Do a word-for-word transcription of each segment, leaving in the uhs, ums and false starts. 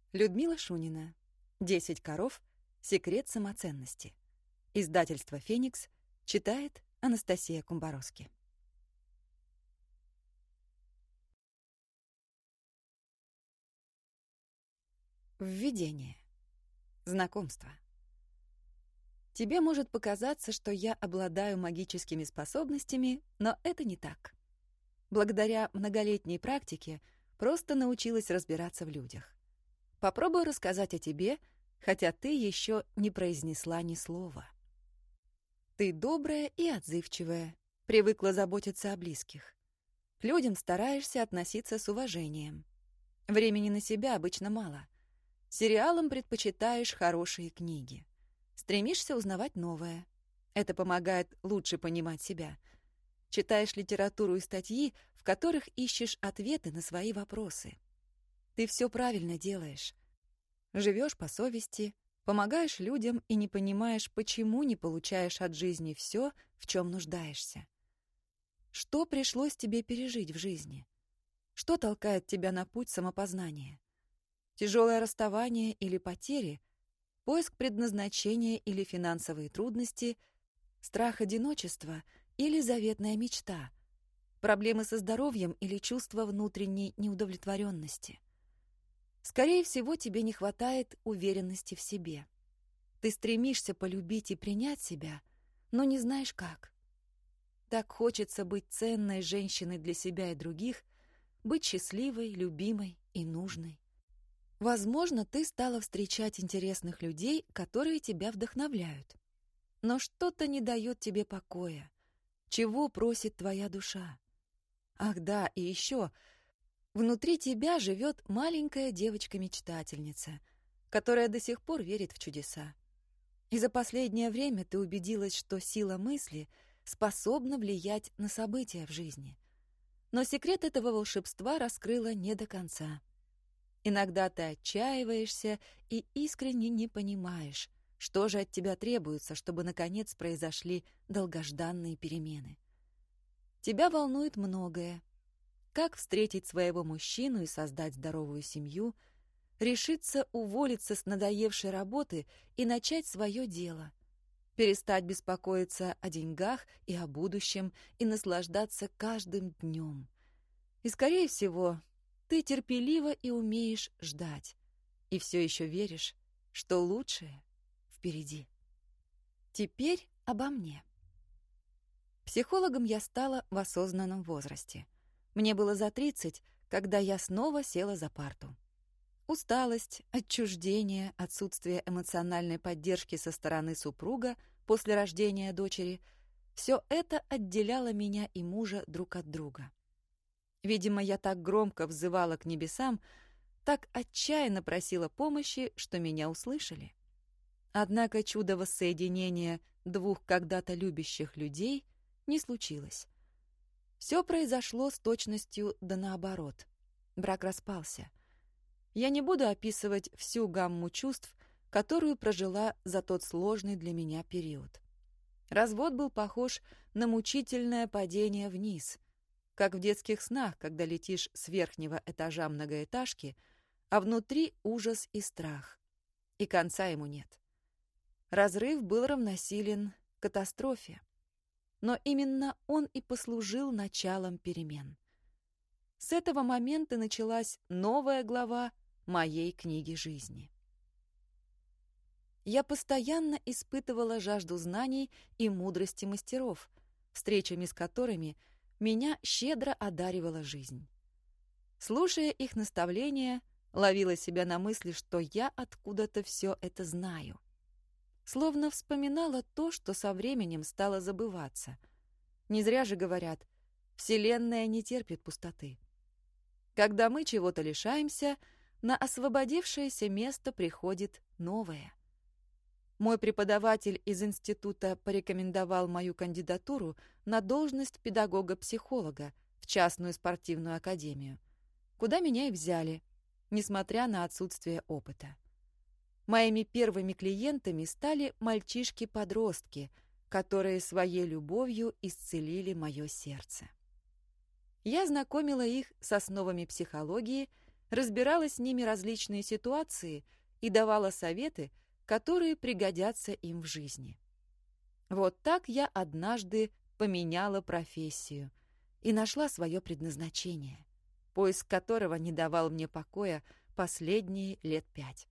Людмила Шунина. «Десять коров. Секрет самоценности». Издательство «Феникс». Читает Анастасия Кумбаровски. Введение. Знакомство. Тебе может показаться, что я обладаю магическими способностями, но это не так. Благодаря многолетней практике просто научилась разбираться в людях. Попробую рассказать о тебе, хотя ты еще не произнесла ни слова. Ты добрая и отзывчивая, привыкла заботиться о близких. К людям стараешься относиться с уважением. Времени на себя обычно мало. Сериалам предпочитаешь хорошие книги. Стремишься узнавать новое. Это помогает лучше понимать себя. Читаешь литературу и статьи, в которых ищешь ответы на свои вопросы. Ты все правильно делаешь. Живешь по совести, помогаешь людям и не понимаешь, почему не получаешь от жизни все, в чем нуждаешься. Что пришлось тебе пережить в жизни? Что толкает тебя на путь самопознания? Тяжелое расставание или потери? Поиск предназначения или финансовые трудности? Страх одиночества или заветная мечта? Проблемы со здоровьем или чувство внутренней неудовлетворенности? Скорее всего, тебе не хватает уверенности в себе. Ты стремишься полюбить и принять себя, но не знаешь как. Так хочется быть ценной женщиной для себя и других, быть счастливой, любимой и нужной. Возможно, ты стала встречать интересных людей, которые тебя вдохновляют. Но что-то не дает тебе покоя. Чего просит твоя душа? Ах да, и еще... Внутри тебя живет маленькая девочка-мечтательница, которая до сих пор верит в чудеса. И за последнее время ты убедилась, что сила мысли способна влиять на события в жизни. Но секрет этого волшебства раскрыла не до конца. Иногда ты отчаиваешься и искренне не понимаешь, что же от тебя требуется, чтобы, наконец, произошли долгожданные перемены. Тебя волнует многое. Как встретить своего мужчину и создать здоровую семью, решиться уволиться с надоевшей работы и начать свое дело, перестать беспокоиться о деньгах и о будущем и наслаждаться каждым днем. И, скорее всего, ты терпеливо и умеешь ждать, и все еще веришь, что лучшее впереди. Теперь обо мне. Психологом я стала в осознанном возрасте. Мне было за тридцать, когда я снова села за парту. Усталость, отчуждение, отсутствие эмоциональной поддержки со стороны супруга после рождения дочери — все это отделяло меня и мужа друг от друга. Видимо, я так громко взывала к небесам, так отчаянно просила помощи, что меня услышали. Однако чудо воссоединения двух когда-то любящих людей не случилось. Все произошло с точностью да наоборот. Брак распался. Я не буду описывать всю гамму чувств, которую прожила за тот сложный для меня период. Развод был похож на мучительное падение вниз, как в детских снах, когда летишь с верхнего этажа многоэтажки, а внутри ужас и страх, и конца ему нет. Разрыв был равносилен катастрофе. Но именно он и послужил началом перемен. С этого момента началась новая глава моей книги жизни. Я постоянно испытывала жажду знаний и мудрости мастеров, встречами с которыми меня щедро одаривала жизнь. Слушая их наставления, ловила себя на мысли, что я откуда-то все это знаю. Словно вспоминала то, что со временем стало забываться. Не зря же говорят, Вселенная не терпит пустоты. Когда мы чего-то лишаемся, на освободившееся место приходит новое. Мой преподаватель из института порекомендовал мою кандидатуру на должность педагога-психолога в частную спортивную академию, куда меня и взяли, несмотря на отсутствие опыта. Моими первыми клиентами стали мальчишки-подростки, которые своей любовью исцелили мое сердце. Я знакомила их с основами психологии, разбирала с ними различные ситуации и давала советы, которые пригодятся им в жизни. Вот так я однажды поменяла профессию и нашла свое предназначение, поиск которого не давал мне покоя последние лет пять.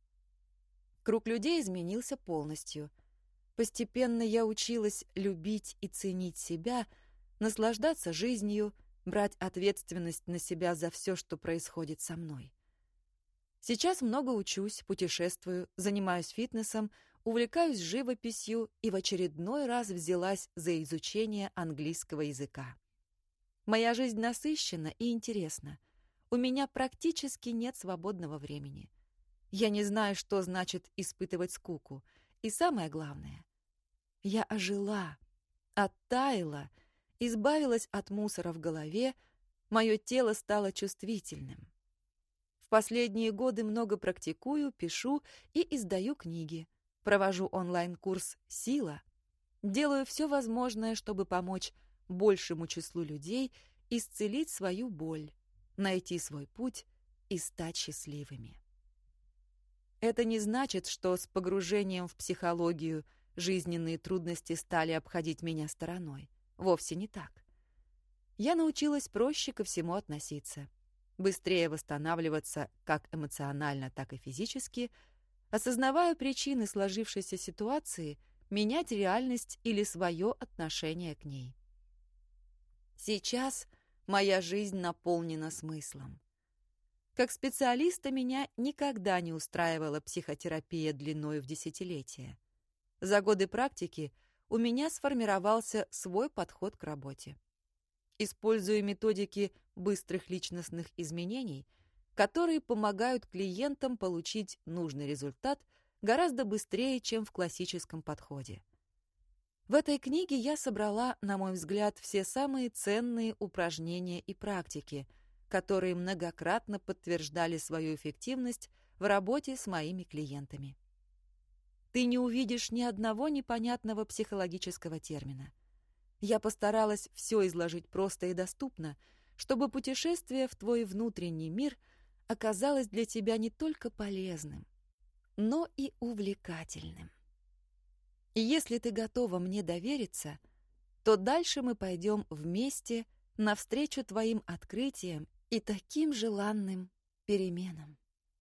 Круг людей изменился полностью. Постепенно я училась любить и ценить себя, наслаждаться жизнью, брать ответственность на себя за все, что происходит со мной. Сейчас много учусь, путешествую, занимаюсь фитнесом, увлекаюсь живописью и в очередной раз взялась за изучение английского языка. Моя жизнь насыщенна и интересна. У меня практически нет свободного времени. Я не знаю, что значит испытывать скуку. И самое главное, я ожила, оттаяла, избавилась от мусора в голове, мое тело стало чувствительным. В последние годы много практикую, пишу и издаю книги, провожу онлайн-курс «Сила», делаю все возможное, чтобы помочь большему числу людей исцелить свою боль, найти свой путь и стать счастливыми. Это не значит, что с погружением в психологию жизненные трудности стали обходить меня стороной. Вовсе не так. Я научилась проще ко всему относиться, быстрее восстанавливаться как эмоционально, так и физически, осознавая причины сложившейся ситуации, менять реальность или свое отношение к ней. Сейчас моя жизнь наполнена смыслом. Как специалиста меня никогда не устраивала психотерапия длиной в десятилетия. За годы практики у меня сформировался свой подход к работе. Использую методики быстрых личностных изменений, которые помогают клиентам получить нужный результат гораздо быстрее, чем в классическом подходе. В этой книге я собрала, на мой взгляд, все самые ценные упражнения и практики, которые многократно подтверждали свою эффективность в работе с моими клиентами. Ты не увидишь ни одного непонятного психологического термина. Я постаралась все изложить просто и доступно, чтобы путешествие в твой внутренний мир оказалось для тебя не только полезным, но и увлекательным. И если ты готова мне довериться, то дальше мы пойдем вместе навстречу твоим открытиям и таким желанным переменам.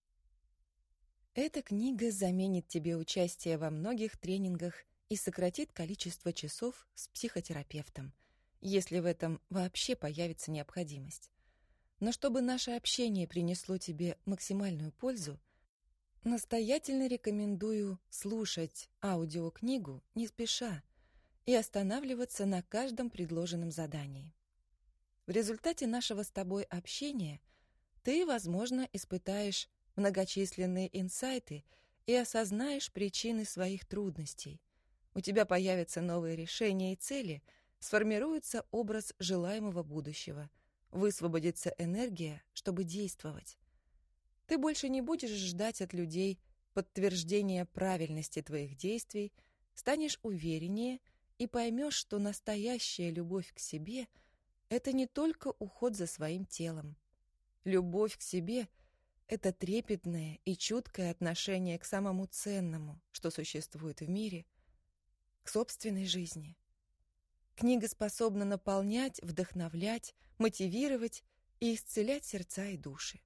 Эта книга заменит тебе участие во многих тренингах и сократит количество часов с психотерапевтом, если в этом вообще появится необходимость. Но чтобы наше общение принесло тебе максимальную пользу, настоятельно рекомендую слушать аудиокнигу не спеша и останавливаться на каждом предложенном задании. В результате нашего с тобой общения ты, возможно, испытаешь многочисленные инсайты и осознаешь причины своих трудностей. У тебя появятся новые решения и цели, сформируется образ желаемого будущего, высвободится энергия, чтобы действовать. Ты больше не будешь ждать от людей подтверждения правильности твоих действий, станешь увереннее и поймешь, что настоящая любовь к себе — это не только уход за своим телом. Любовь к себе — это трепетное и чуткое отношение к самому ценному, что существует в мире, к собственной жизни. Книга способна наполнять, вдохновлять, мотивировать и исцелять сердца и души.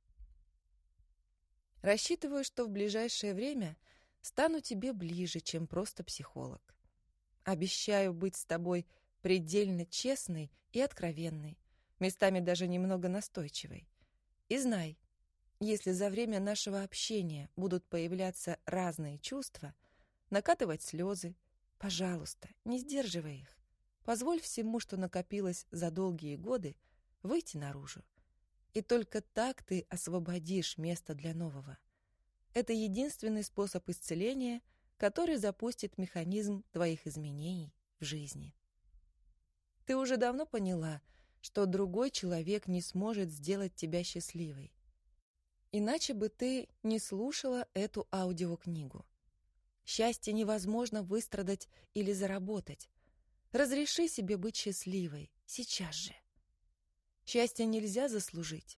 Рассчитываю, что в ближайшее время стану тебе ближе, чем просто психолог. Обещаю быть с тобой предельно честной и откровенной, местами даже немного настойчивой. И знай, если за время нашего общения будут появляться разные чувства, накатывать слезы, пожалуйста, не сдерживай их. Позволь всему, что накопилось за долгие годы, выйти наружу. И только так ты освободишь место для нового. Это единственный способ исцеления, который запустит механизм твоих изменений в жизни. Ты уже давно поняла, что другой человек не сможет сделать тебя счастливой. Иначе бы ты не слушала эту аудиокнигу. Счастье невозможно выстрадать или заработать. Разреши себе быть счастливой сейчас же. Счастье нельзя заслужить.